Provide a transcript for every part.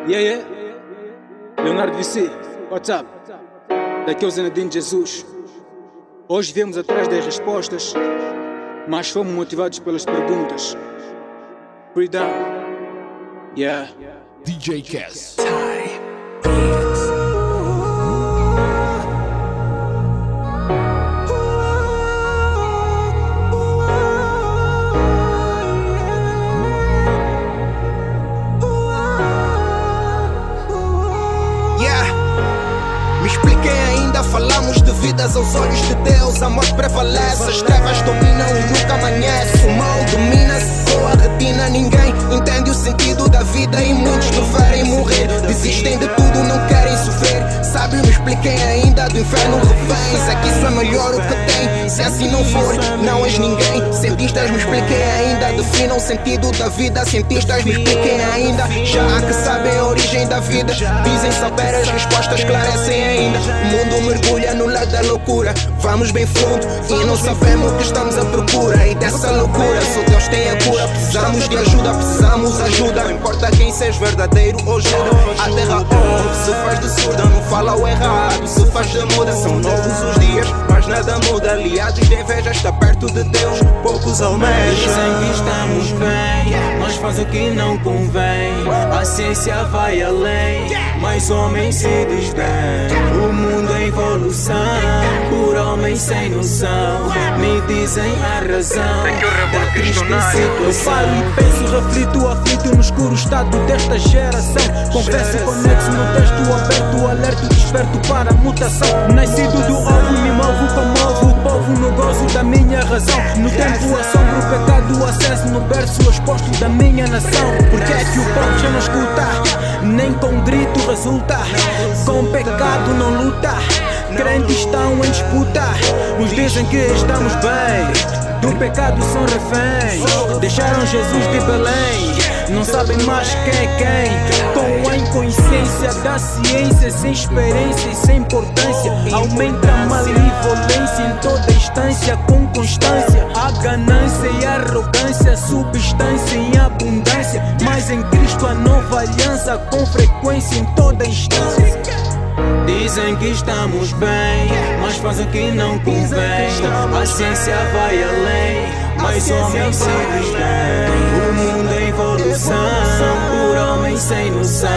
Yeah, yeah. Leonardo VC, what's up? Daqui é o Zenadinho Jesus. Hoje viemos atrás das respostas, mas fomos motivados pelas perguntas. Freedom. Yeah. DJ Cass. Me expliquem ainda, falamos de vidas aos olhos de Deus. A morte prevalece, as trevas dominam e nunca amanhece. O mal domina-se com a retina. Ninguém entende o sentido da vida e muitos preferem morrer. Desistem de tudo, não querem sofrer. Sabe, me expliquem ainda, do inferno reféns. É que isso é melhor o que tem. Se assim não for, não és ninguém. Cientistas, me expliquem ainda, definam o sentido da vida. Cientistas, me expliquem ainda, já há que sabem a origem da vida. Dizem saber, as respostas esclarecem ainda. O mundo mergulha no lado da loucura. Vamos bem fundo e não sabemos o que estamos à procura. E dessa loucura só Deus tem a cura. Precisamos de ajuda, precisamos ajuda. Não importa quem seja, verdadeiro ou juda. A terra ouve, se faz de surda, não fala o errado, se faz de muda. São novos os dias, mas nada muda. Aliados de inveja, está perto de Deus, poucos almejam. Dizem que estamos bem, mas faz o que não convém. A ciência vai além, mas homem se desdém. O mundo é evolução, por homens sem noção. Me dizem a razão da triste situação. Eu falo e penso, reflito, aflito no escuro estado desta geração. Confesso, conexo no texto aberto, alerto, desperto para a mutação. Nascido do ovo, me movo, comovo o povo no gozo da minha razão. No tempo assombro o pecado, acesso no berço exposto da minha nação. Porque é que o povo já não escuta, nem com grito resulta. Com pecado não luta, crentes estão em disputa. Uns dizem que estamos bem, do pecado são reféns. Deixaram Jesus de Belém, não sabem mais quem é quem. Com a inconsciência da ciência, sem experiência e sem importância. Aumenta a malevolência em toda instância. Com constância, a ganância e a arrogância. Substância em abundância, mas em Cristo a nova aliança. Com frequência em toda instância. Dizem que estamos bem, mas faz o que não convém. A ciência vai além, mas homens se desdém. O mundo é evolução, por homens sem noção.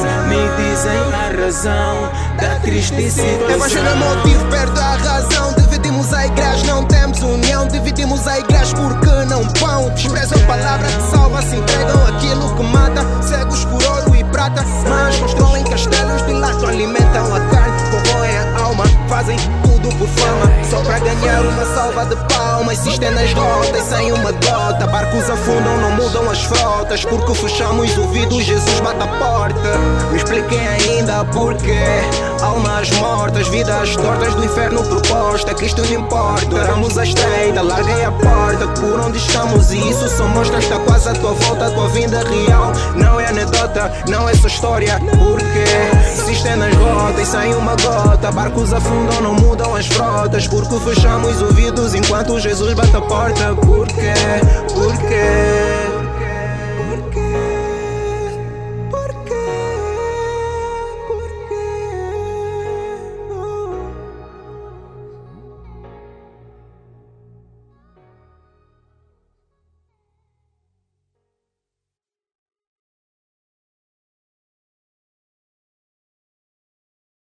Me dizem a razão da triste situação. Evangelho é motivo, perde a razão. Dividimos a igreja, não temos união. Dividimos a igreja porque não pão. Desprezam a palavra que salva, se entregam aquilo que mata. Cegos por ouro e prata, mas constroem castelos, dilatam, alimentam a carne, corroem a alma, fazem tudo por fama, só para ganhar uma salva de palmas. Insistem nas rotas sem uma gota. Barcos afundam, não mudam as frotas, porque fechamos os ouvidos, Jesus bate a porta. Me expliquem ainda porquê. Almas mortas, vidas tortas do inferno proposta. Cristo não importa, damos a estreita, larguem a porta. Por onde estamos e isso só mostra, está quase à tua volta. A tua vinda real não é anedota, não é só história. Porque insistem nas rotas sem uma gota. Barcos afundam, não mudam as frotas, porque fechamos os ouvidos enquanto Jesus bate a porta. Porquê? Porquê?